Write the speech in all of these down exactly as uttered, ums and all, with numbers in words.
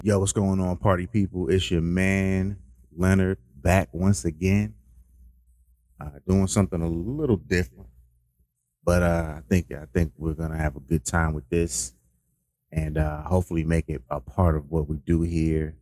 Yo, what's going on, party people? It's your man Leonard back once again, uh, doing something a little different, but uh, I think I think we're gonna have a good time with this, and uh, hopefully make it a part of what we do here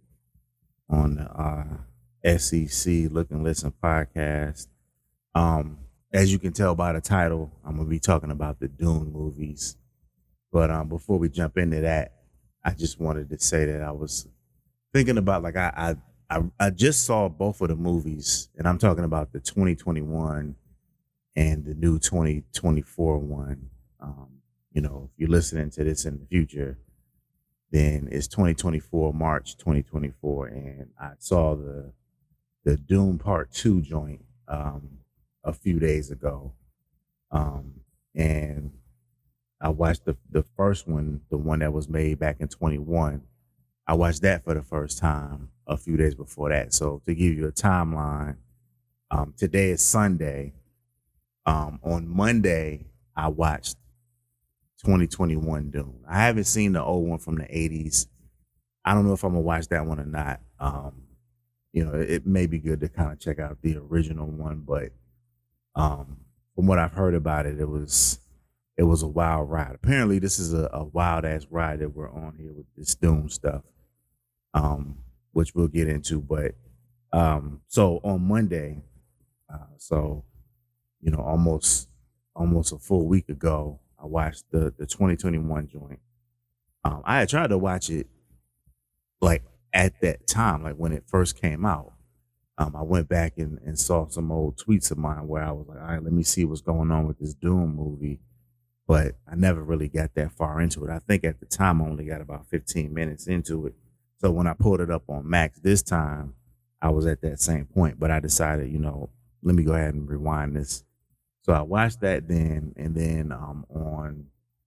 on the uh, S E C Look and Listen podcast. Um, as you can tell by the title, I'm gonna be talking about the Dune movies. But um, before we jump into that, I just wanted to say that I was thinking about like I I I, I just saw both of the movies, and I'm talking about the twenty twenty-one and the new twenty twenty-four one. Um, you know, if you're listening to this in the future, then it's twenty twenty-four, March twenty twenty-four, and I saw the the Doom Part Two joint um, a few days ago, um, and I watched the the first one, the one that was made back in twenty-one. I watched that for the first time a few days before that. So to give you a timeline, um, today is Sunday. Um, on Monday, I watched twenty twenty-one Dune. I haven't seen the old one from the eighties. I don't know if I'm gonna watch that one or not. Um, you know, it, it may be good to kind of check out the original one, but um, from what I've heard about it, it was it was a wild ride. Apparently, this is a, a wild ass ride that we're on here with this Dune stuff, um, which we'll get into. But um, so on Monday, uh, so you know, almost almost a full week ago, I watched the the twenty twenty-one joint. Um, I had tried to watch it like at that time, like when it first came out. Um, I went back and, and saw some old tweets of mine where I was like, all right, let me see what's going on with this Doom movie. But I never really got that far into it. I think at the time I only got about fifteen minutes into it. So when I pulled it up on Max this time, I was at that same point. But I decided, you know, let me go ahead and rewind this. So I watched that then, and then um, on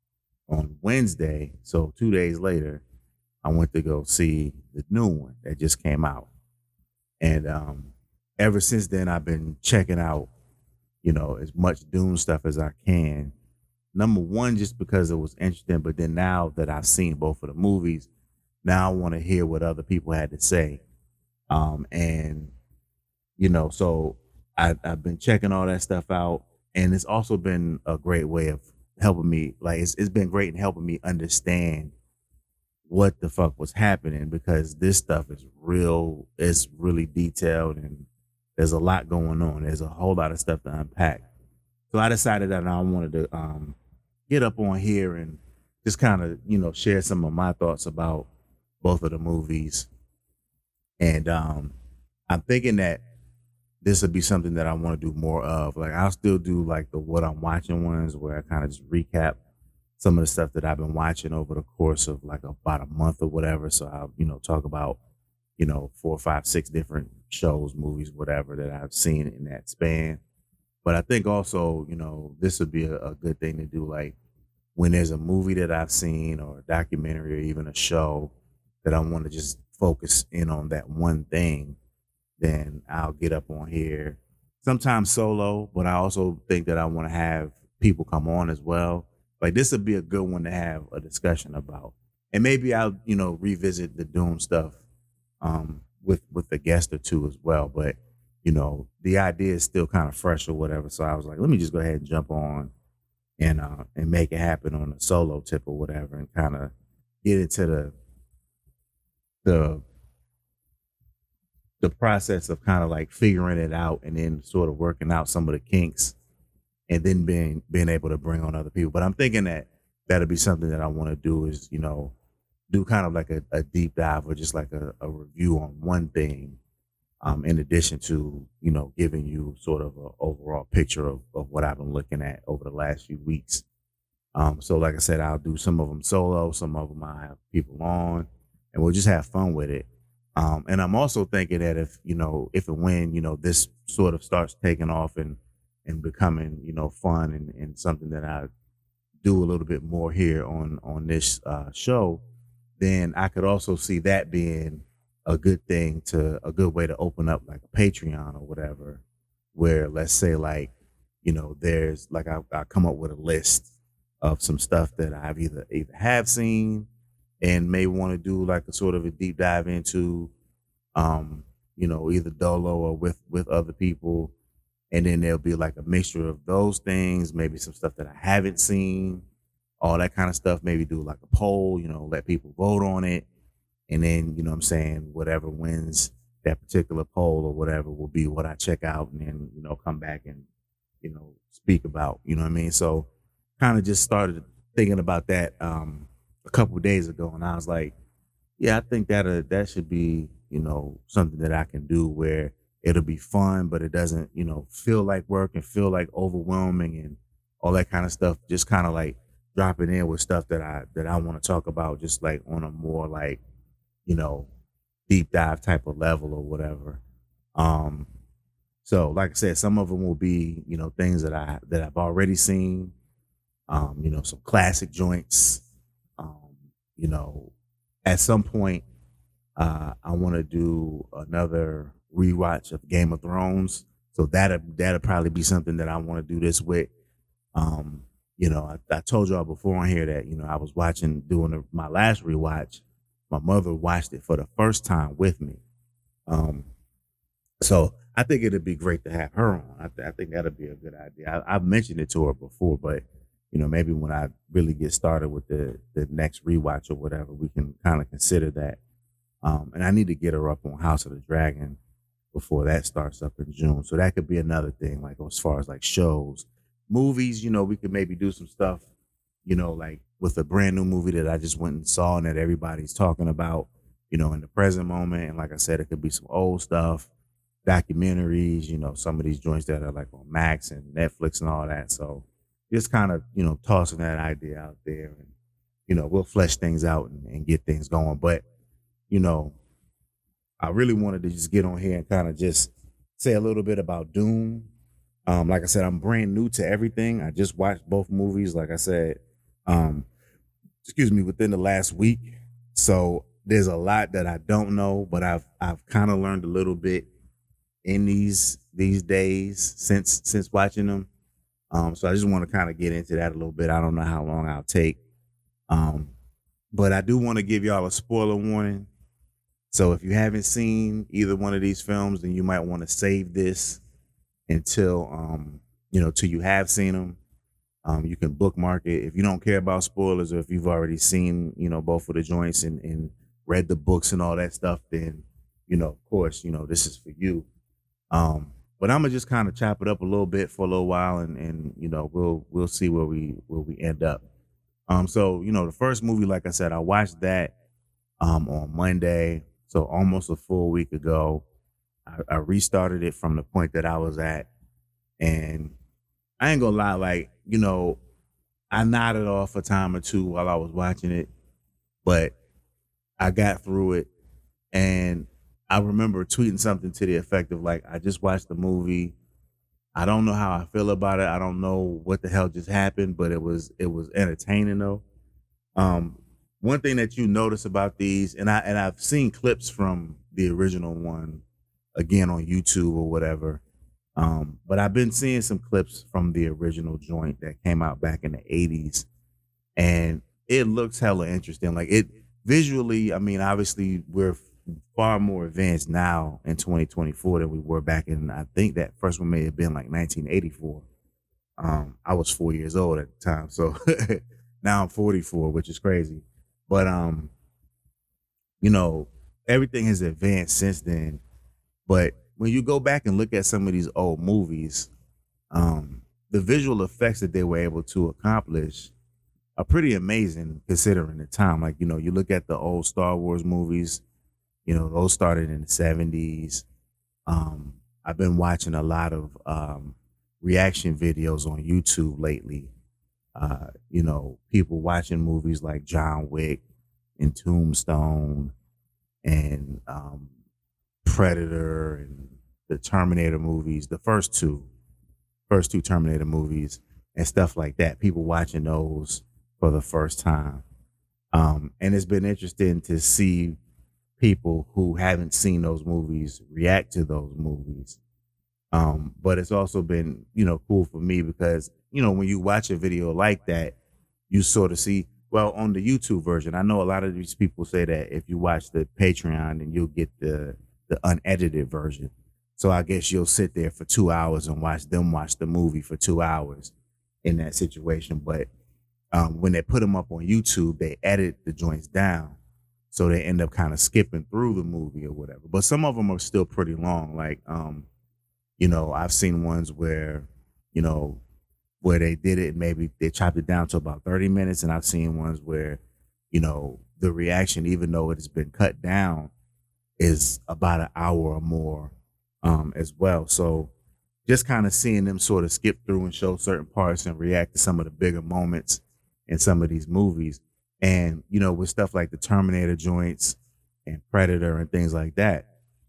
on Wednesday, so two days later, I went to go see the new one that just came out. And um, ever since then, I've been checking out, you know, as much Dune stuff as I can. Number one, just because it was interesting, but then now that I've seen both of the movies, now I want to hear what other people had to say. Um, and you know, so I, I've been checking all that stuff out, and it's also been a great way of helping me. Like it's, it's been great in helping me understand what the fuck was happening, because this stuff is real. It's really detailed, and there's a lot going on. There's a whole lot of stuff to unpack. So I decided that I wanted to um, get up on here and just kind of, you know, share some of my thoughts about both of the movies. And um, I'm thinking that this would be something that I want to do more of. Like I'll still do like the what I'm watching ones where I kind of just recap some of the stuff that I've been watching over the course of like about a month or whatever. So I'll, you know, talk about, you know, four, five, six different shows, movies, whatever that I've seen in that span. But I think also, you know, this would be a, a good thing to do. Like when there's a movie that I've seen or a documentary or even a show that I want to just focus in on that one thing, then I'll get up on here, sometimes solo, but I also think that I want to have people come on as well. Like this would be a good one to have a discussion about. And maybe I'll, you know, revisit the Doom stuff um, with, with a guest or two as well. But you know, the idea is still kind of fresh or whatever. So I was like, let me just go ahead and jump on and uh, and make it happen on a solo tip or whatever, and kind of get into the the the process of kind of like figuring it out, and then sort of working out some of the kinks, and then being being able to bring on other people. But I'm thinking that that'll be something that I want to do is, you know, do kind of like a, a deep dive or just like a, a review on one thing. Um, in addition to, you know, giving you sort of an overall picture of, of what I've been looking at over the last few weeks. Um, so like I said, I'll do some of them solo, some of them I have people on, and we'll just have fun with it. Um, and I'm also thinking that if, you know, if and when, you know, this sort of starts taking off and, and becoming, you know, fun and, and something that I do a little bit more here on, on this uh, show, then I could also see that being a good thing to a good way to open up like a Patreon or whatever, where let's say like, you know, there's like I, I come up with a list of some stuff that I've either either have seen and may want to do like a sort of a deep dive into, um, you know, either dolo or with with other people, and then there'll be like a mixture of those things, maybe some stuff that I haven't seen, all that kind of stuff. Maybe do like a poll, you know, let people vote on it, and then you know what I'm saying, whatever wins that particular poll or whatever will be what I check out, and then you know come back and you know speak about. You know what I mean? So kind of just started thinking about that um, a couple of days ago, and I was like, yeah, I think that uh, that should be you know something that I can do where it'll be fun, but it doesn't you know feel like work and feel like overwhelming and all that kind of stuff. Just kind of like dropping in with stuff that I that I want to talk about, just like on a more like you know deep dive type of level or whatever. Um, so like I said, some of them will be you know things that I that I've already seen. Um, you know, some classic joints. Um, you know, at some point, uh, I want to do another rewatch of Game of Thrones. So that'll that'll probably be something that I want to do this with. Um, you know, I, I told y'all before on here that you know I was watching doing a, my last rewatch. My mother watched it for the first time with me. Um, so I think it'd be great to have her on. I, th- I think that'd be a good idea. I, I've mentioned it to her before, but you know, maybe when I really get started with the the next rewatch or whatever, we can kind of consider that. Um, and I need to get her up on House of the Dragon before that starts up in June. So that could be another thing, like as far as like shows, movies. You know, we could maybe do some stuff. You know, like with a brand new movie that I just went and saw and that everybody's talking about. You know, in the present moment, and like I said, it could be some old stuff, documentaries. You know, some of these joints that are like on Max and Netflix and all that. So just kind of, you know, tossing that idea out there and, you know, we'll flesh things out and, and get things going. But, you know, I really wanted to just get on here and kind of just say a little bit about Dune. Um, like I said, I'm brand new to everything. I just watched both movies, like I said, um, excuse me, within the last week. So there's a lot that I don't know, but I've I've kind of learned a little bit in these these days since since watching them. Um, so I just want to kind of get into that a little bit. I don't know how long I'll take. Um, but I do want to give y'all a spoiler warning. So if you haven't seen either one of these films, then you might want to save this until, um, you know, till you have seen them. Um, you can bookmark it. If you don't care about spoilers or if you've already seen, you know, both of the joints and, and read the books and all that stuff, then, you know, of course, you know, this is for you. Um, But I'm gonna just kind of chop it up a little bit for a little while, and and you know we'll we'll see where we where we end up. Um, so you know the first movie, like I said, I watched that um on Monday, so almost a full week ago. I, I restarted it from the point that I was at, and I ain't gonna lie, like you know, I nodded off a time or two while I was watching it, but I got through it, and I remember tweeting something to the effect of like, I just watched the movie. I don't know how I feel about it. I don't know what the hell just happened, but it was it was entertaining though. Um, one thing that you notice about these, and I and I've seen clips from the original one again on YouTube or whatever. Um, but I've been seeing some clips from the original joint that came out back in the eighties, and it looks hella interesting. Like it visually, I mean, obviously we're far more advanced now in twenty twenty-four than we were back in, I think that first one may have been like nineteen eighty-four. Um, I was four years old at the time. So now I'm forty-four, which is crazy. But, um, you know, everything has advanced since then. But when you go back and look at some of these old movies, um, the visual effects that they were able to accomplish are pretty amazing considering the time. Like, you know, you look at the old Star Wars movies, you know, those started in the seventies. Um, I've been watching a lot of um, reaction videos on YouTube lately. Uh, you know, people watching movies like John Wick and Tombstone and um, Predator and the Terminator movies, the first two, first two Terminator movies and stuff like that. People watching those for the first time. Um, and it's been interesting to see people who haven't seen those movies react to those movies. Um, but it's also been, you know, cool for me because, you know, when you watch a video like that, you sort of see, Well, on the YouTube version, I know a lot of these people say that if you watch the Patreon, then you'll get the the unedited version. So I guess you'll sit there for two hours and watch them watch the movie for two hours in that situation. But um, when they put them up on YouTube, they edit the joints down, so they end up kind of skipping through the movie or whatever. But some of them are still pretty long. Like, um, you know, I've seen ones where, you know, where they did it and maybe they chopped it down to about thirty minutes. And I've seen ones where, you know, the reaction, even though it has been cut down, is about an hour or more um, as well. So just kind of seeing them sort of skip through and show certain parts and react to some of the bigger moments in some of these movies. And, you know, with stuff like the Terminator joints and Predator and things like that,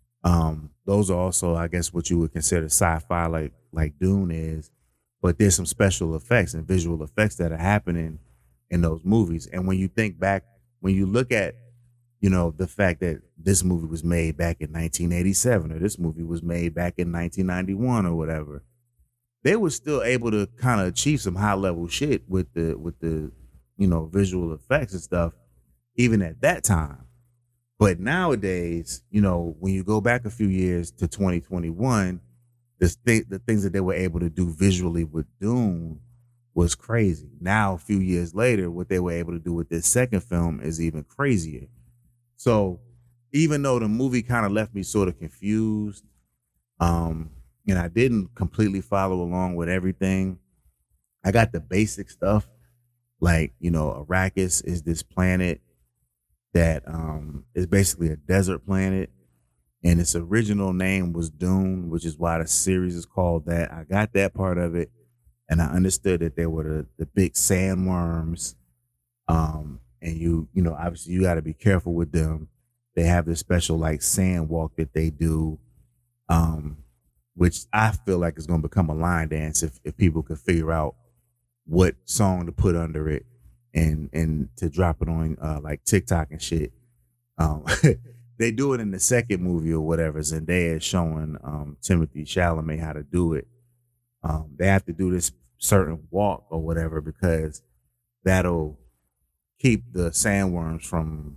um, those are also, I guess, what you would consider sci-fi, like like Dune is. But there's some special effects and visual effects that are happening in those movies. And when you think back, when you look at, you know, the fact that this movie was made back in nineteen eighty-seven or this movie was made back in nineteen ninety-one or whatever, they were still able to kind of achieve some high level shit with the with the, you know, visual effects and stuff, even at that time. But nowadays, you know, when you go back a few years to twenty twenty-one, the th- the things that they were able to do visually with Dune was crazy. Now, a few years later, what they were able to do with this second film is even crazier. So even though the movie kind of left me sort of confused, um, and I didn't completely follow along with everything, I got the basic stuff. Like, you know, Arrakis is this planet that um, is basically a desert planet. And its original name was Dune, which is why the series is called that. I got that part of it. And I understood that there were the, the big sandworms. Um, and you, you know, obviously you got to be careful with them. They have this special like sand walk that they do, um, which I feel like is going to become a line dance if, if people could figure out what song to put under it and and to drop it on uh, like TikTok and shit. Um, they do it in the second movie or whatever. Zendaya is showing um, Timothy Chalamet how to do it. Um, they have to do this certain walk or whatever because that'll keep the sandworms from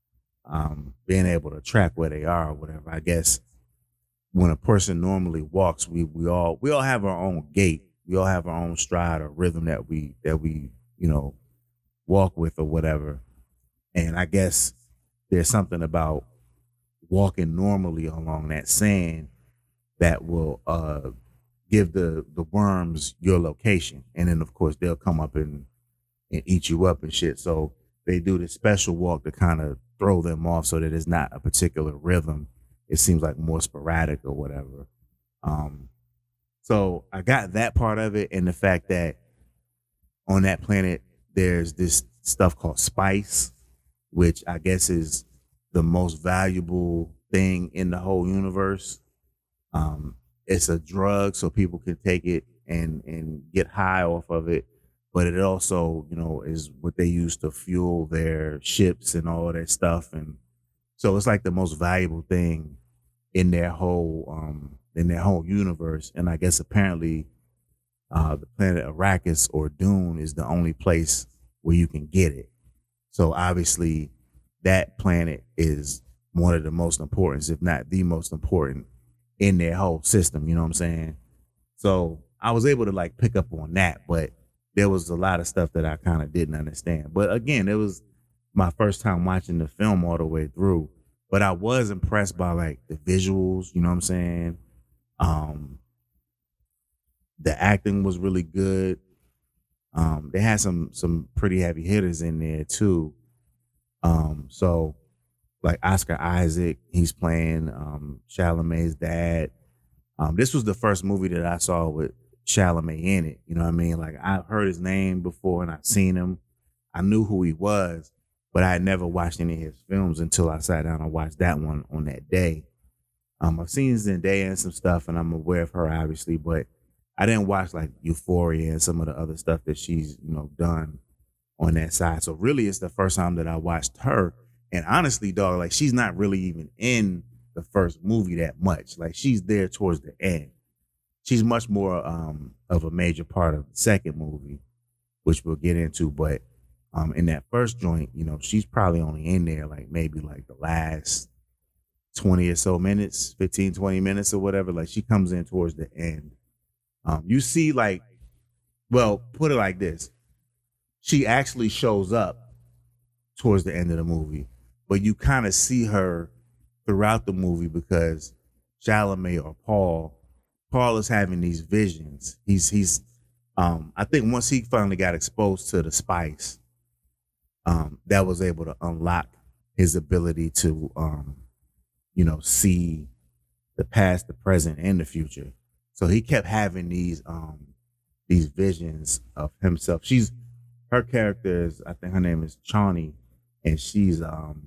um, being able to track where they are or whatever. I guess when a person normally walks, we we all we all have our own gait. We all have our own stride or rhythm that we that we you know walk with or whatever. And I guess there's something about walking normally along that sand that will uh, give the the worms your location, and then of course they'll come up and and eat you up and shit. So they do this special walk to kind of throw them off so that it's not a particular rhythm. It seems like more sporadic or whatever. Um, so I got that part of it, and the fact that on that planet there's this stuff called spice, which I guess is the most valuable thing in the whole universe. Um, it's a drug, so people can take it and and get high off of it. But it also, you know, is what they use to fuel their ships and all of that stuff. And so it's like the most valuable thing in their whole um, in their whole universe. And I guess apparently uh, the planet Arrakis or Dune is the only place where you can get it. So obviously that planet is one of the most important, if not the most important in their whole system. You know what I'm saying? So I was able to like pick up on that, but there was a lot of stuff that I kind of didn't understand. But again, it was my first time watching the film all the way through. But I was impressed by like the visuals, you know what I'm saying? Um, the acting was really good. Um, they had some some pretty heavy hitters in there too. Um, so like Oscar Isaac, he's playing um Chalamet's dad. Um, this was the first movie that I saw with Chalamet in it. You know what I mean? Like I've heard his name before and I've seen him. I knew who he was, but I had never watched any of his films until I sat down and watched that one on that day. Um, I've seen Zendaya and some stuff, and I'm aware of her obviously, but I didn't watch like Euphoria and some of the other stuff that she's, you know, done on that side. So really it's the first time that I watched her. And honestly, dog, like she's not really even in the first movie that much. Like she's there towards the end. She's much more um, of a major part of the second movie, which we'll get into. But Um, in that first joint, you know, she's probably only in there like maybe like the last twenty or so minutes, fifteen, twenty minutes or whatever. Like she comes in towards the end. Um, you see, like, well, put it like this. She actually shows up towards the end of the movie, but you kind of see her throughout the movie because Chalamet or Paul, Paul is having these visions. He's he's um I think once he finally got exposed to the spice, um, that was able to unlock his ability to um, you know, see the past, the present, and the future. So he kept having these um these visions of himself. She's her character is, I think her name is Chani, and she's um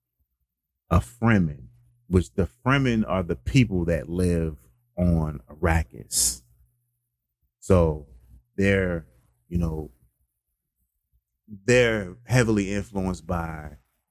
a Fremen, which the Fremen are the people that live on Arrakis. So they're, you know, they're heavily influenced by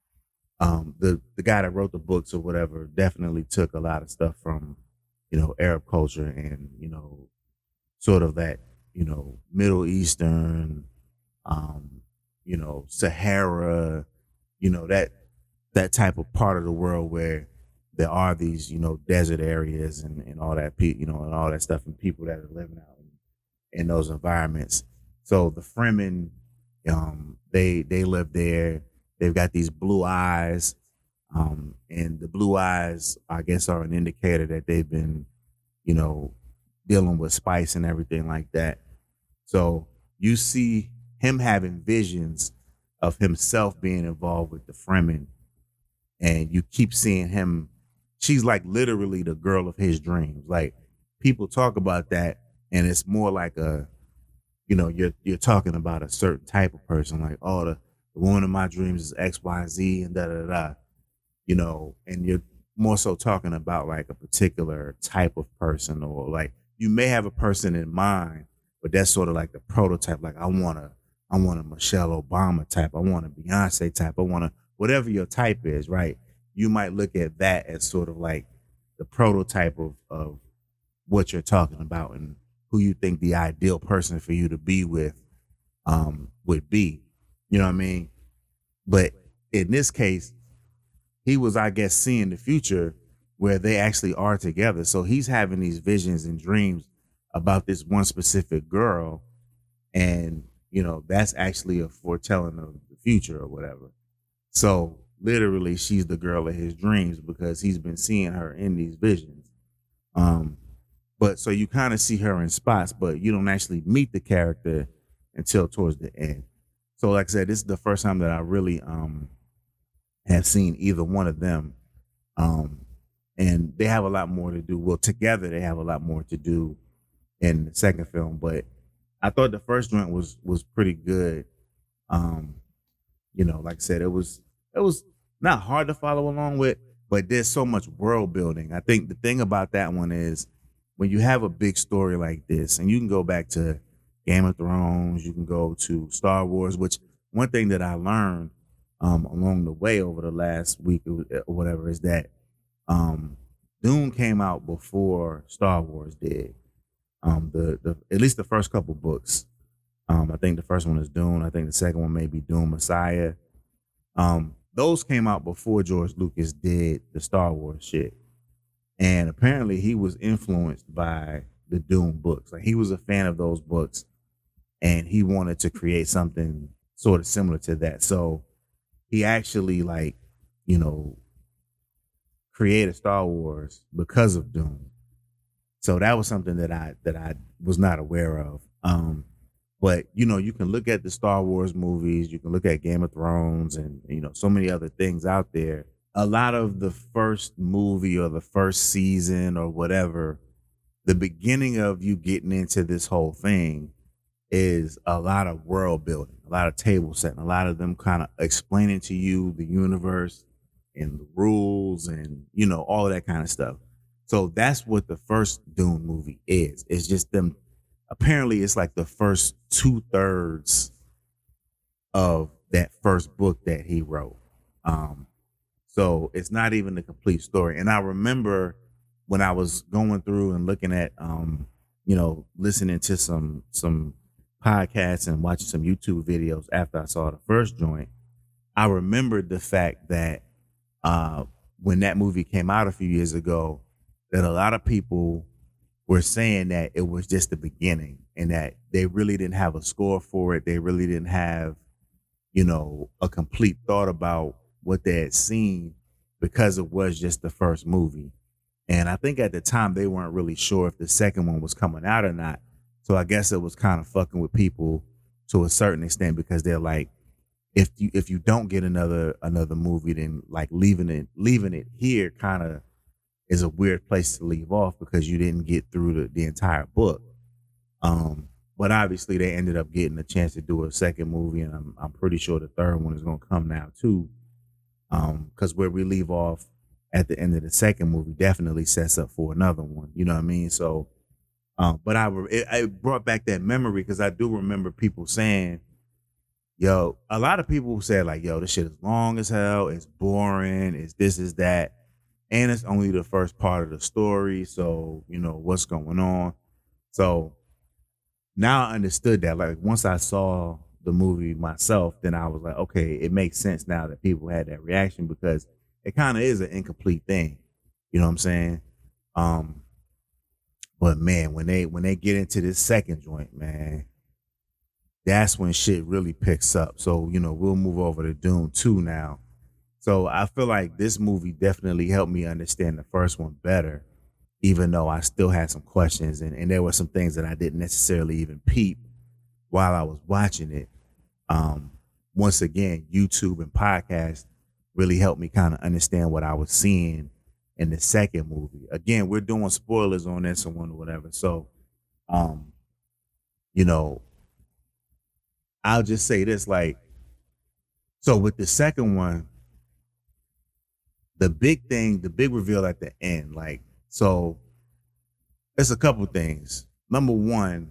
um the the guy that wrote the books or whatever. Definitely took a lot of stuff from, you know, Arab culture and, you know, sort of that, you know, Middle Eastern, um, you know, Sahara, you know, that that type of part of the world where there are these, you know, desert areas and, and all that, pe- you know, and all that stuff, and people that are living out in, in those environments. So the Fremen, um, they they live there. They've got these blue eyes, um, and the blue eyes, I guess, are an indicator that they've been, you know, dealing with spice and everything like that. So you see him having visions of himself being involved with the Fremen, and you keep seeing him. She's like literally the girl of his dreams. Like people talk about that, and it's more like a, you know, you're you're talking about a certain type of person. Like, oh, the, the woman of my dreams is X, Y, Z, and da da da. You know, and you're more so talking about like a particular type of person, or like you may have a person in mind, but that's sort of like the prototype. Like I want to, I want a Michelle Obama type. I want a Beyonce type. I want to, whatever your type is, right? You might look at that as sort of like the prototype of, of what you're talking about and who you think the ideal person for you to be with um, would be. You know what I mean? But in this case, he was, I guess, seeing the future where they actually are together. So he's having these visions and dreams about this one specific girl. And, you know, that's actually a foretelling of the future or whatever. So literally she's the girl of his dreams because he's been seeing her in these visions. Um, but so you kind of see her in spots, but you don't actually meet the character until towards the end. So like I said, this is the first time that I really um, have seen either one of them. Um, and they have a lot more to do. Well, together they have a lot more to do in the second film, but I thought the first joint was was pretty good. Um, you know, like I said, it was it was not hard to follow along with, but there's so much world building. I think the thing about that one is when you have a big story like this, and you can go back to Game of Thrones, you can go to Star Wars, which one thing that I learned um, along the way over the last week or whatever is that um, Dune came out before Star Wars did. Um, the the at least the first couple books. Um, I think the first one is Dune. I think the second one may be Dune Messiah. Um, those came out before George Lucas did the Star Wars shit. And apparently he was influenced by the Dune books. Like he was a fan of those books and he wanted to create something sort of similar to that. So he actually like, you know, created Star Wars because of Dune. So that was something that I that I was not aware of. Um, but you know, you can look at the Star Wars movies, you can look at Game of Thrones, and you know, so many other things out there. A lot of the first movie or the first season or whatever, the beginning of you getting into this whole thing is a lot of world building, a lot of table setting, a lot of them kind of explaining to you the universe and the rules and you know all of that kind of stuff. So that's what the first Dune movie is. It's just them. Apparently, it's like the first two thirds of that first book that he wrote. Um, so it's not even the complete story. And I remember when I was going through and looking at, um, you know, listening to some some podcasts and watching some YouTube videos after I saw the first joint, I remembered the fact that uh, when that movie came out a few years ago, that a lot of people were saying that it was just the beginning and that they really didn't have a score for it. They really didn't have, you know, a complete thought about what they had seen because it was just the first movie. And I think at the time they weren't really sure if the second one was coming out or not. So I guess it was kind of fucking with people to a certain extent because they're like, if you if you don't get another another movie, then like leaving it leaving it here kind of is a weird place to leave off because you didn't get through the, the entire book. Um, but obviously they ended up getting a chance to do a second movie, and I'm I'm pretty sure the third one is gonna come now too. Um, because where we leave off at the end of the second movie definitely sets up for another one. You know what I mean? So, um, but I it, it brought back that memory because I do remember people saying, "Yo," a lot of people said like, "Yo, this shit is long as hell. It's boring. It's this, is that." And it's only the first part of the story. So, you know, what's going on? So now I understood that. Like once I saw the movie myself, then I was like, okay, it makes sense now that people had that reaction because it kind of is an incomplete thing. You know what I'm saying? Um, but man, when they when they get into this second joint, man, that's when shit really picks up. So, you know, we'll move over to Dune two now. So I feel like this movie definitely helped me understand the first one better, even though I still had some questions and, and there were some things that I didn't necessarily even peep while I was watching it. Um, once again, YouTube and podcasts really helped me kind of understand what I was seeing in the second movie. Again, we're doing spoilers on this one or whatever. So, um, you know, I'll just say this, like, so with the second one, the big thing, the big reveal at the end, like, so it's a couple things. Number one,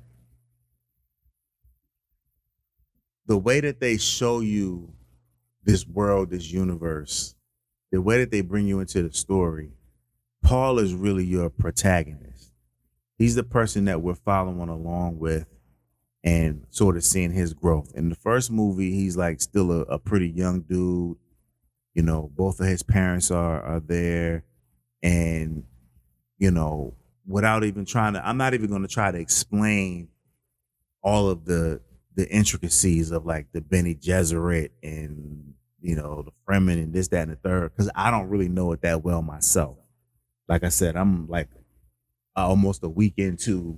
the way that they show you this world, this universe, the way that they bring you into the story, Paul is really your protagonist. He's the person that we're following along with and sort of seeing his growth. In the first movie, he's like still a, a pretty young dude. You know, both of his parents are are there, and you know, without even trying to, I'm not even going to try to explain all of the the intricacies of like the Bene Gesserit and you know the Fremen and this, that, and the third, because I don't really know it that well myself. Like I said, I'm like almost a week into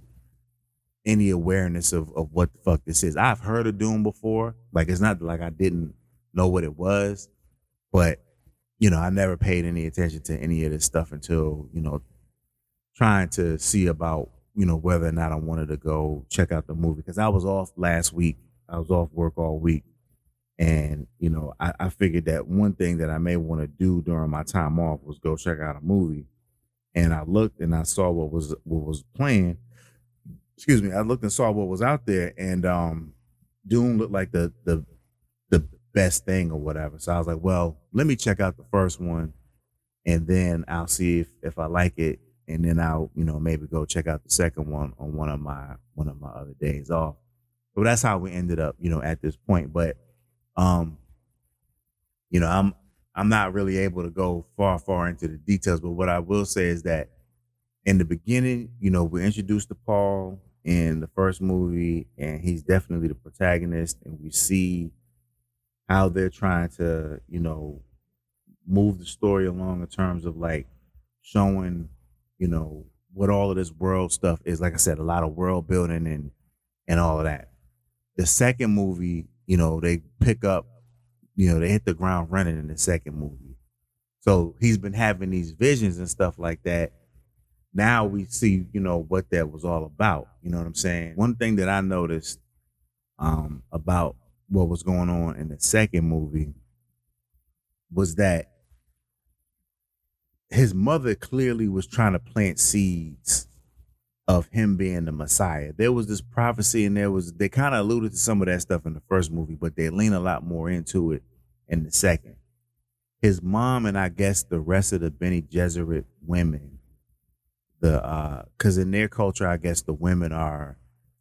any awareness of of what the fuck this is. I've heard of Doom before, like it's not like I didn't know what it was. But, you know, I never paid any attention to any of this stuff until, you know, trying to see about, you know, whether or not I wanted to go check out the movie. Because I was off last week. I was off work all week. And, you know, I, I figured that one thing that I may want to do during my time off was go check out a movie. And I looked and I saw what was what was playing. Excuse me. I looked and saw what was out there. And um, Dune looked like the the the best thing or whatever. So I was like, well, let me check out the first one and then I'll see if, if I like it. And then I'll, you know, maybe go check out the second one on one of my, one of my other days off. So that's how we ended up, you know, at this point. But, um, you know, I'm, I'm not really able to go far, far into the details, but what I will say is that in the beginning, you know, we're introduced to Paul in the first movie and he's definitely the protagonist and we see how they're trying to, you know, move the story along in terms of like showing, you know, what all of this world stuff is. Like I said, a lot of world building and and all of that. The second movie, you know, they pick up, you know, they hit the ground running in the second movie. So he's been having these visions and stuff like that. Now we see, you know, what that was all about. You know what I'm saying? One thing that I noticed um, about what was going on in the second movie was that his mother clearly was trying to plant seeds of him being the Messiah. There was this prophecy and there was, they kind of alluded to some of that stuff in the first movie, but they lean a lot more into it in the second. His mom and I guess the rest of the Bene Gesserit women, the uh because in their culture, I guess the women are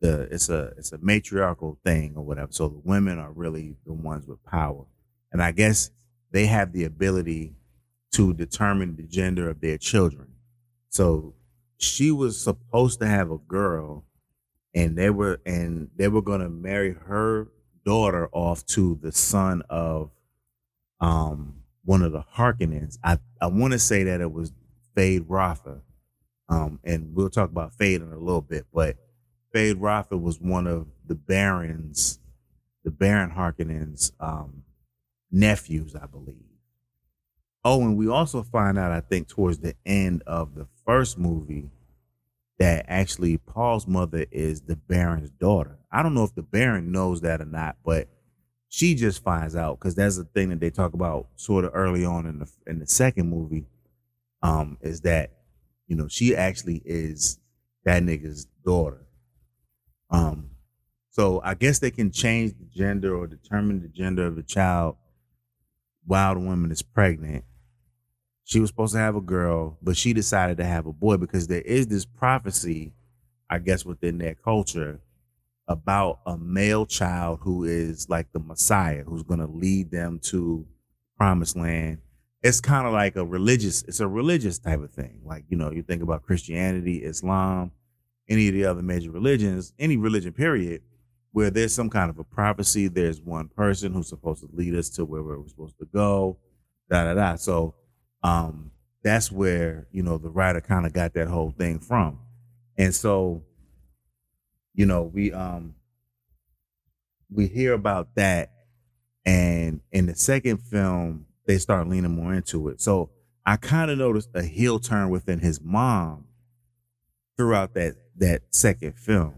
the it's a it's a matriarchal thing or whatever. So the women are really the ones with power, and I guess they have the ability to determine the gender of their children. So she was supposed to have a girl, and they were and they were going to marry her daughter off to the son of um one of the Harkonnens. I I want to say that it was Fade Rotha, um, and we'll talk about Fade in a little bit, but Fade Rotha was one of the Barons, the Baron Harkonnens' um, nephews, I believe. Oh, and we also find out, I think, towards the end of the first movie that actually Paul's mother is the Baron's daughter. I don't know if the Baron knows that or not, but she just finds out because that's the thing that they talk about sort of early on in the in the second movie, um, is that, you know, she actually is that nigga's daughter. Um, so I guess they can change the gender or determine the gender of the child while the woman is pregnant. She was supposed to have a girl, but she decided to have a boy because there is this prophecy, I guess, within their culture about a male child who is like the Messiah, who's going to lead them to promised land. It's kind of like a religious, it's a religious type of thing. Like, you know, you think about Christianity, Islam, any of the other major religions, any religion period, where there's some kind of a prophecy. There's one person who's supposed to lead us to where we're supposed to go, da, da, da. So um, that's where, you know, the writer kind of got that whole thing from. And so, you know, we um we hear about that, and in the second film they start leaning more into it. So I kind of noticed a heel turn within his mom throughout that that second film.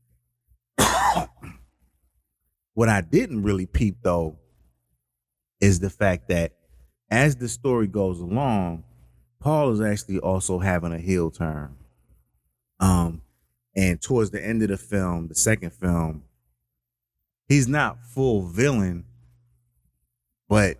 What I didn't really peep though is the fact that as the story goes along, Paul is actually also having a heel turn. Um And towards the end of the film, the second film, he's not full villain, but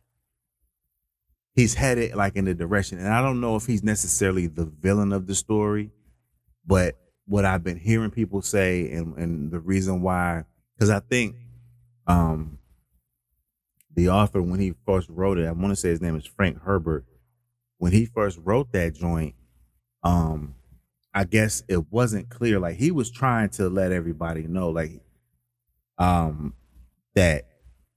he's headed like in the direction. And I don't know if he's necessarily the villain of the story, but what I've been hearing people say, and, and the reason why, because I think um, the author, when he first wrote it, I want to say his name is Frank Herbert. When he first wrote that joint, um, I guess it wasn't clear. Like he was trying to let everybody know, like, um, that,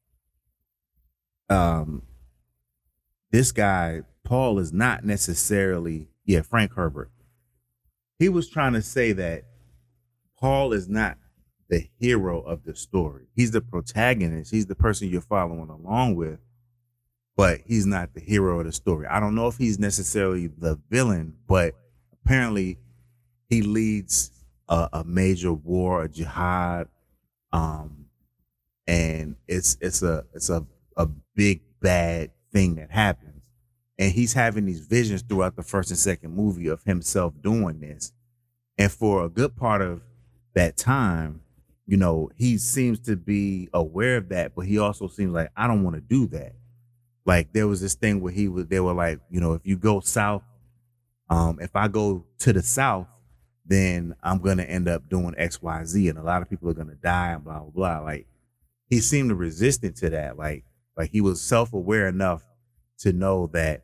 um, this guy, Paul, is not necessarily, yeah, Frank Herbert. He was trying to say that Paul is not the hero of the story. He's the protagonist. He's the person you're following along with, but he's not the hero of the story. I don't know if he's necessarily the villain, but apparently he leads a, a major war, a jihad, um, and it's it's a it's a, a big bad thing that happens. And he's having these visions throughout the first and second movie of himself doing this. And for a good part of that time, you know, he seems to be aware of that, but he also seems like, I don't want to do that. Like there was this thing where he was, they were like, you know, if you go south, um, if I go to the south, then I'm going to end up doing X, Y, Z. And a lot of people are going to die and blah, blah, blah. Like he seemed resistant to that. Like, like he was self-aware enough to know that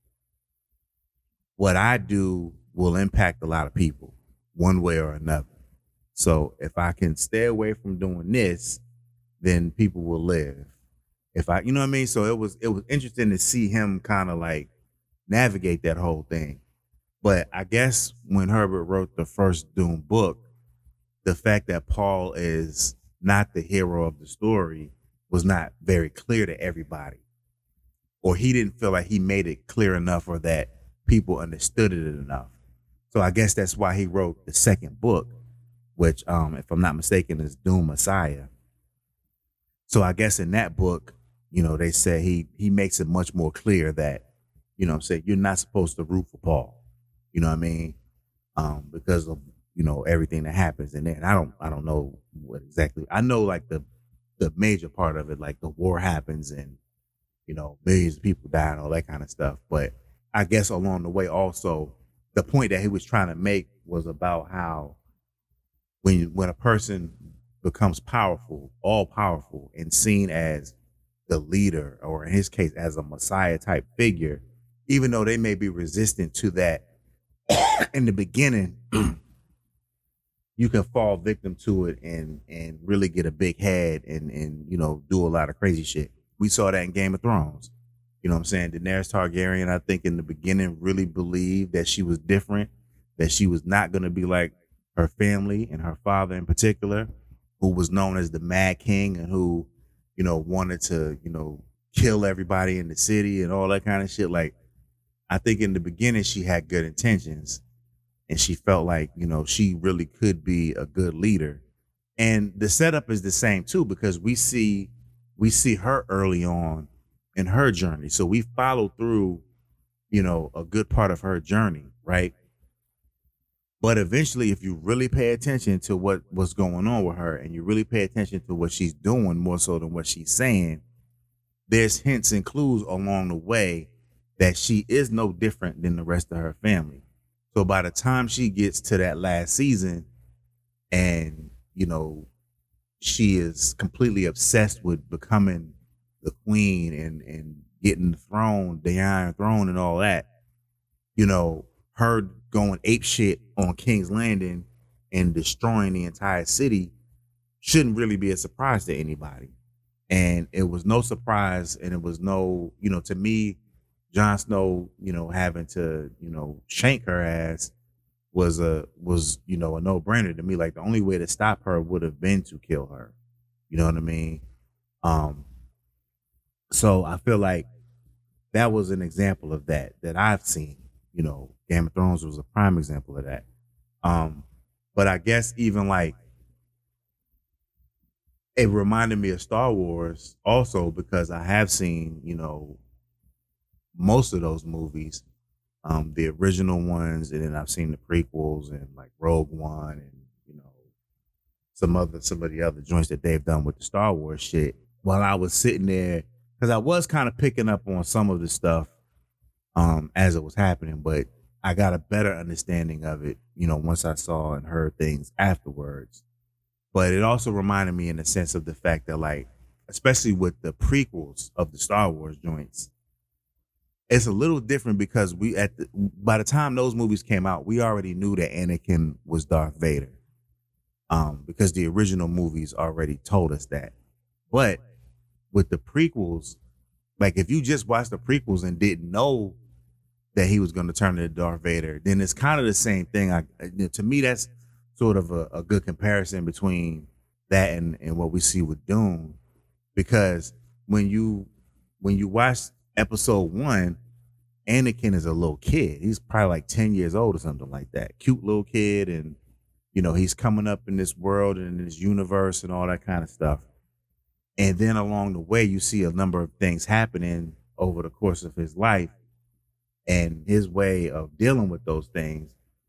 what I do will impact a lot of people one way or another. So if I can stay away from doing this, then people will live. If I, you know what I mean? So it was, it was interesting to see him kind of like navigate that whole thing. But I guess when Herbert wrote the first Dune book, the fact that Paul is not the hero of the story was not very clear to everybody. Or he didn't feel like he made it clear enough or that people understood it enough. So I guess that's why he wrote the second book, which, um, if I'm not mistaken, is Dune Messiah. So I guess in that book, you know, they say he he makes it much more clear that, you know what I'm saying, you're not supposed to root for Paul. You know what I mean? Um, because of, you know, everything that happens in there. And I don't I don't know what exactly. I know like the the major part of it, like the war happens and, you know, millions of people die and all that kind of stuff. But I guess along the way also, the point that he was trying to make was about how when you, when a person becomes powerful, all powerful, and seen as the leader, or in his case, as a messiah type figure, even though they may be resistant to that in the beginning, you can fall victim to it and and really get a big head and and you know do a lot of crazy shit. We saw that in Game of Thrones. You know what I'm saying? Daenerys Targaryen, I think in the beginning really believed that she was different, that she was not going to be like her family and her father in particular, who was known as the Mad King and who, you know, wanted to, you know, kill everybody in the city and all that kind of shit. Like, I think in the beginning she had good intentions and she felt like, you know, she really could be a good leader. And the setup is the same too, because we see we see her early on in her journey. So we follow through, you know, a good part of her journey, right? But eventually, if you really pay attention to what what's going on with her and you really pay attention to what she's doing more so than what she's saying, there's hints and clues along the way that she is no different than the rest of her family. So by the time she gets to that last season and, you know, she is completely obsessed with becoming the queen and, and getting the throne, the Iron Throne and all that, you know, her going ape shit on King's Landing and destroying the entire city shouldn't really be a surprise to anybody. And it was no surprise, and it was no, you know, to me, Jon Snow, you know, having to, you know, shank her ass was a was, you know, a no-brainer to me. Like, the only way to stop her would have been to kill her. You know what I mean? Um, so I feel like that was an example of that that I've seen. You know, Game of Thrones was a prime example of that. Um, but I guess even like it reminded me of Star Wars also because I have seen, you know, most of those movies, um, the original ones, and then I've seen the prequels and like Rogue One and, you know, some other some of the other joints that they've done with the Star Wars shit. While I was sitting there, because I was kind of picking up on some of the stuff um, as it was happening, but I got a better understanding of it, you know, once I saw and heard things afterwards. But it also reminded me in the sense of the fact that, like, especially with the prequels of the Star Wars joints, it's a little different because we at the, by the time those movies came out, we already knew that Anakin was Darth Vader, um, because the original movies already told us that. But with the prequels, like if you just watched the prequels and didn't know that he was going to turn into Darth Vader, then it's kind of the same thing. I, to me, that's sort of a, a good comparison between that and, and what we see with Dune, because when you when you watch episode one, Anakin is a little kid. He's probably like ten years old or something like that. Cute little kid, and you know he's coming up in this world and in this universe and all that kind of stuff. And then along the way, you see a number of things happening over the course of his life and his way of dealing with those things.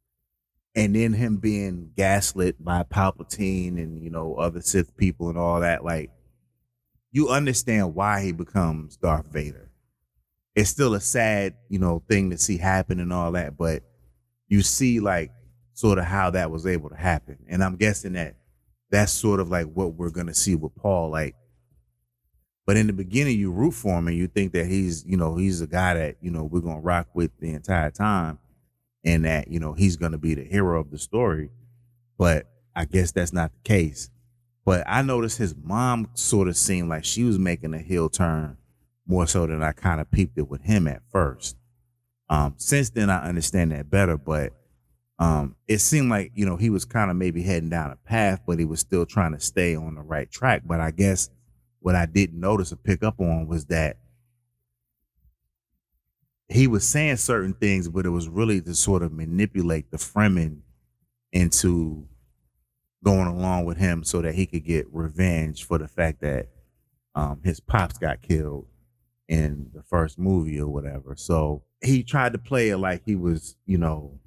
And then him being gaslit by Palpatine and, you know, other Sith people and all that. Like, you understand why he becomes Darth Vader. It's still a sad, you know, thing to see happen and all that, but you see like sort of how that was able to happen. And I'm guessing that that's sort of like what we're going to see with Paul. Like, but in the beginning, you root for him and you think that he's, you know, he's a guy that, you know, we're going to rock with the entire time and that, you know, he's going to be the hero of the story. But I guess that's not the case. But I noticed his mom sort of seemed like she was making a heel turn more so than I kind of peeped it with him at first. Um, since then, I understand that better, but um, it seemed like, you know, he was kind of maybe heading down a path, but he was still trying to stay on the right track. But I guess what I didn't notice or pick up on was that he was saying certain things, but it was really to sort of manipulate the Fremen into going along with him so that he could get revenge for the fact that um, his pops got killed in the first movie or whatever. So he tried to play it like he was, you know,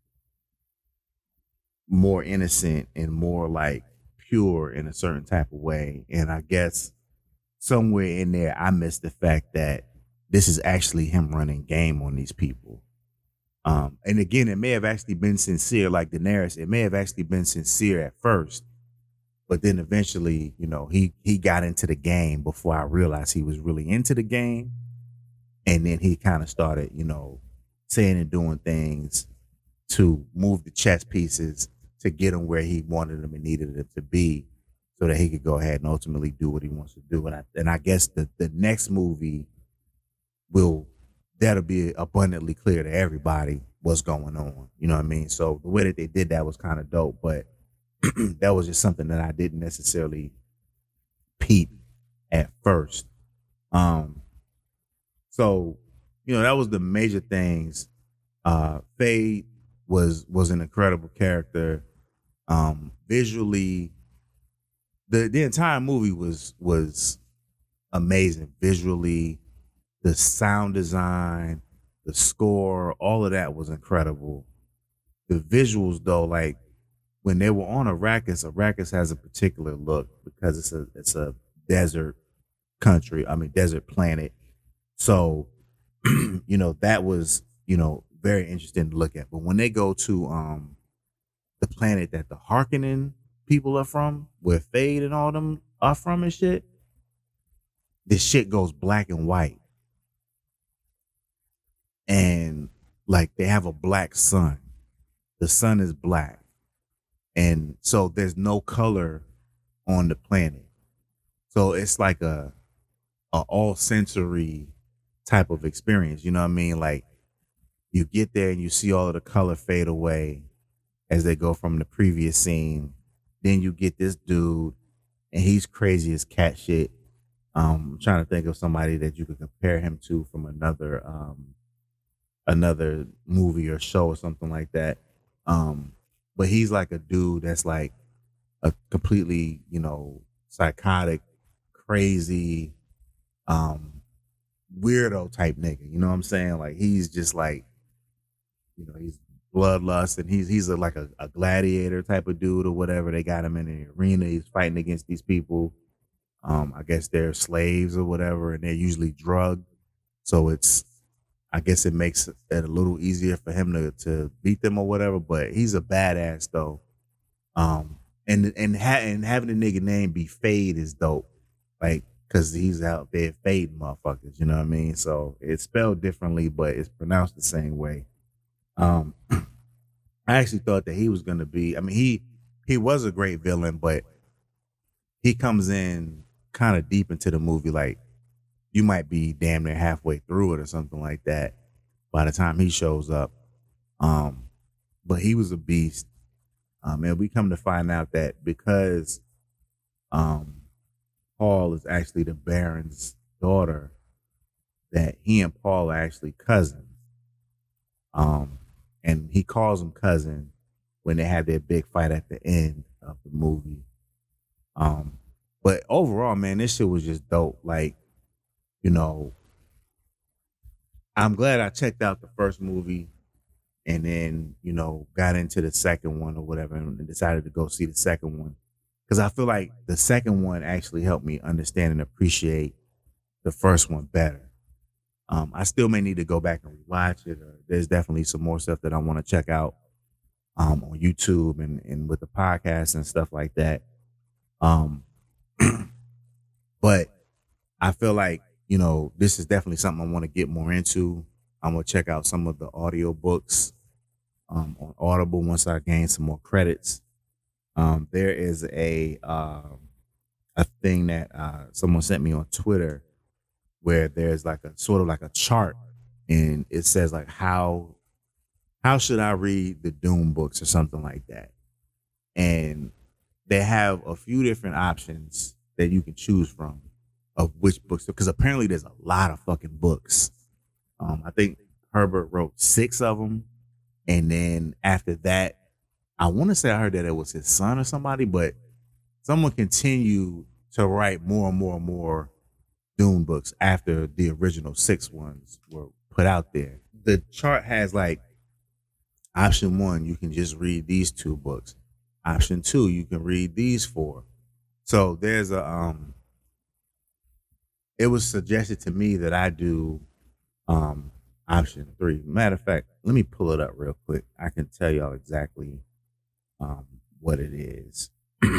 more innocent and more like pure in a certain type of way. And I guess somewhere in there, I missed the fact that this is actually him running game on these people. Um, and again, it may have actually been sincere, like Daenerys. It may have actually been sincere at first, but then eventually, you know, he he got into the game before I realized he was really into the game, and then he kind of started, you know, saying and doing things to move the chess pieces to get him where he wanted him and needed him to be, so that he could go ahead and ultimately do what he wants to do. And I and I guess the the next movie will that'll be abundantly clear to everybody what's going on. You know what I mean? So the way that they did that was kind of dope, but that was just something that I didn't necessarily peep at first. Um, so you know, that was the major things. Uh, Fade was was an incredible character. Um, visually, the the entire movie was was amazing visually. The sound design, the score, all of that was incredible. The visuals, though, like when they were on Arrakis, Arrakis has a particular look because it's a it's a desert country. I mean, desert planet. So, you know, that was, you know, very interesting to look at. But when they go to um the planet that the Harkonnen people are from, where Fade and all them are from and shit, this shit goes black and white. And like they have a black sun. The sun is black. And so there's no color on the planet. So it's like a, a all sensory type of experience. You know what I mean? Like you get there and you see all of the color fade away as they go from the previous scene. Then you get this dude and he's crazy as cat shit. Um, I'm trying to think of somebody that you could compare him to from another um another movie or show or something like that. Um, but he's like a dude that's like a completely, you know, psychotic, crazy, um, weirdo type nigga. You know what I'm saying? Like he's just like, you know, he's bloodlust and he's he's a, like a, a gladiator type of dude or whatever. They got him in the arena. He's fighting against these people. Um, I guess they're slaves or whatever, and they're usually drugged. So it's I guess it makes it a little easier for him to, to beat them or whatever, but he's a badass though. Um, and and, ha- and having a nigga name be Fade is dope, like because he's out there fading motherfuckers. You know what I mean? So it's spelled differently, but it's pronounced the same way. Um, I actually thought that he was gonna be. I mean, he he was a great villain, but he comes in kind of deep into the movie, like. You might be damn near halfway through it or something like that by the time he shows up. Um, but he was a beast. Um, and we come to find out that because um, Paul is actually the Baron's daughter, that he and Paul are actually cousins. Um, and he calls him cousin when they have their big fight at the end of the movie. Um, but overall, man, this shit was just dope. Like, you know, I'm glad I checked out the first movie and then, you know, got into the second one or whatever and decided to go see the second one. Because I feel like the second one actually helped me understand and appreciate the first one better. Um, I still may need to go back and rewatch it. Or there's definitely some more stuff that I want to check out um, on YouTube and, and with the podcast and stuff like that. Um, but I feel like, you know, this is definitely something I want to get more into. I'm going to check out some of the audio books um, on Audible once I gain some more credits. Um, there is a uh, a thing that uh, someone sent me on Twitter where there's like a sort of like a chart and it says like how how should I read the Dune books or something like that. And they have a few different options that you can choose from. Of which books, because apparently there's a lot of fucking books. Um, I think Herbert wrote six of them. And then after that, I want to say I heard that it was his son or somebody, but someone continued to write more and more and more Dune books after the original six ones were put out there. The chart has like option one, you can just read these two books. Option two, you can read these four. So there's a, um, it was suggested to me that I do um, option three. Matter of fact, let me pull it up real quick. I can tell y'all exactly um, what it is.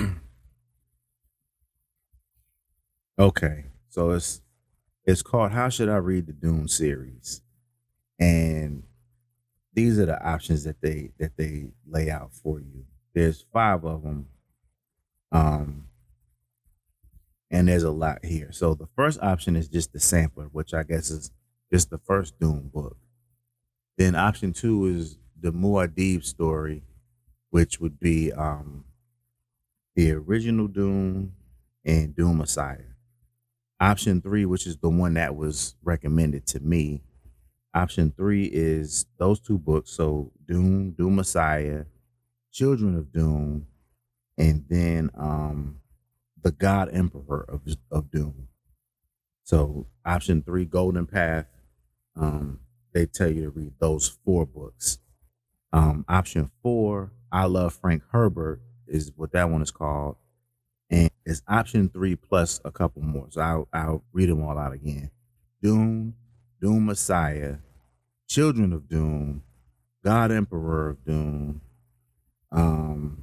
Okay, so it's it's called "How Should I Read the Dune" series, and these are the options that they that they lay out for you. There's five of them, um, and there's a lot here. So the first option is just the sampler, which I guess is just the first Dune book. Then option two is the Muad'Dib story, which would be um, the original Dune and Dune Messiah. Option three, which is the one that was recommended to me. Option three is those two books. So Dune, Dune Messiah, Children of Dune, and then um, the God Emperor of, of Dune. So option three, Golden Path, um, they tell you to read those four books. Um, option four, I Love Frank Herbert, is what that one is called. And it's option three plus a couple more. So I'll, I'll read them all out again. Dune, Dune Messiah, Children of Dune, God Emperor of Dune. Um,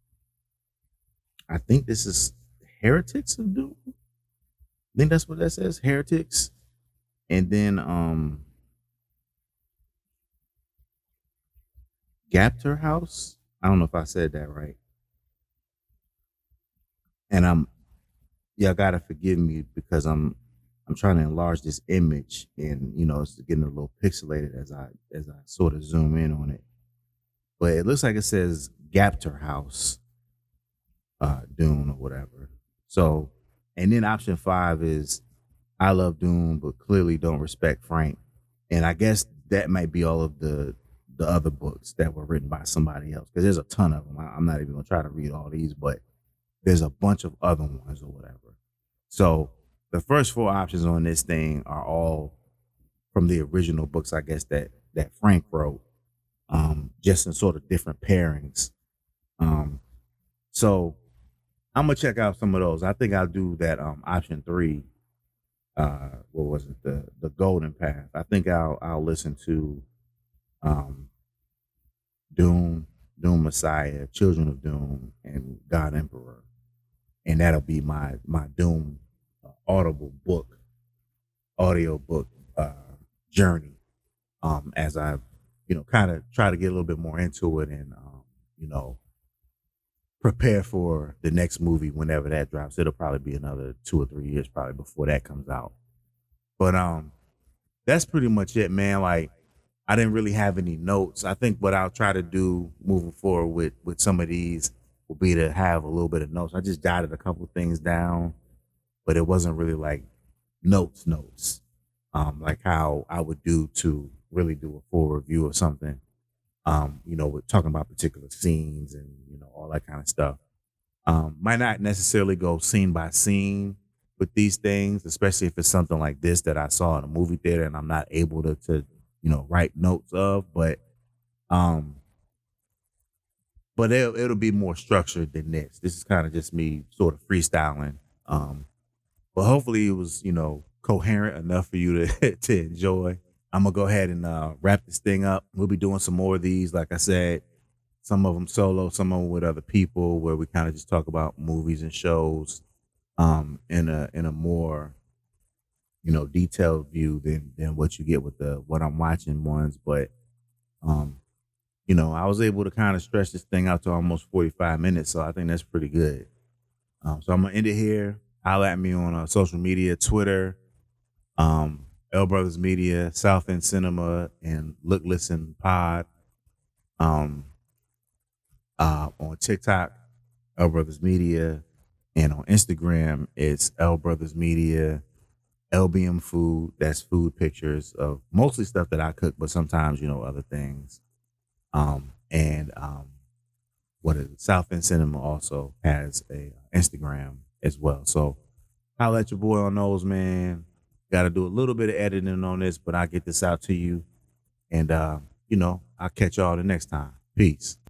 I think this is Heretics of Dune. I think that's what that says, Heretics. And then um, Gapter House. I don't know if I said that right. And I'm, y'all gotta forgive me because I'm, I'm trying to enlarge this image, and you know it's getting a little pixelated as I, as I sort of zoom in on it. But it looks like it says Gapter House, uh, Dune or whatever. So, and then option five is I love Dune, but clearly don't respect Frank. And I guess that might be all of the the other books that were written by somebody else, because there's a ton of them. I, I'm not even gonna try to read all these, but there's a bunch of other ones or whatever. So the first four options on this thing are all from the original books, I guess, that that Frank wrote, um, just in sort of different pairings. Um, so I'm gonna check out some of those. I think I'll do that um, option three. Uh, what was it? The the Golden Path. I think I'll I'll listen to um, Dune, Dune Messiah, Children of Dune, and God Emperor, and that'll be my my Dune uh, audible book, audio book uh, journey. Um, as I, you know, kind of try to get a little bit more into it, and um, you know, prepare for the next movie whenever that drops. It'll probably be another two or three years probably before that comes out. But um, that's pretty much it, man. Like, I didn't really have any notes. I think what I'll try to do moving forward with with some of these will be to have a little bit of notes. I just jotted a couple things down, but it wasn't really like notes, notes, um, like how I would do to really do a full review of something. Um, you know, with talking about particular scenes and you know all that kind of stuff. Um, might not necessarily go scene by scene with these things, especially if it's something like this that I saw in a movie theater and I'm not able to, to you know, write notes of. But um, but it'll, it'll be more structured than this. This is kind of just me sort of freestyling. Um, but hopefully it was, you know, coherent enough for you to to enjoy. I'm gonna go ahead and uh, wrap this thing up. We'll be doing some more of these, like I said, some of them solo, some of them with other people, where we kind of just talk about movies and shows um, in a in a more, you know, detailed view than than what you get with the what I'm watching ones. But um, you know, I was able to kind of stretch this thing out to almost forty-five minutes, so I think that's pretty good. Um, so I'm gonna end it here. Holler at me on uh, social media, Twitter, um, L Brothers Media, South End Cinema, and Look Listen Pod. Um, uh, on TikTok, L Brothers Media, and on Instagram, it's L Brothers Media, L B M Food. That's food pictures of mostly stuff that I cook, but sometimes you know other things. Um, and um, what is it? South End Cinema also has a Instagram as well. So holla at your boy on those, man. Got to do a little bit of editing on this, but I'll get this out to you. And, uh, you know, I'll catch y'all the next time. Peace.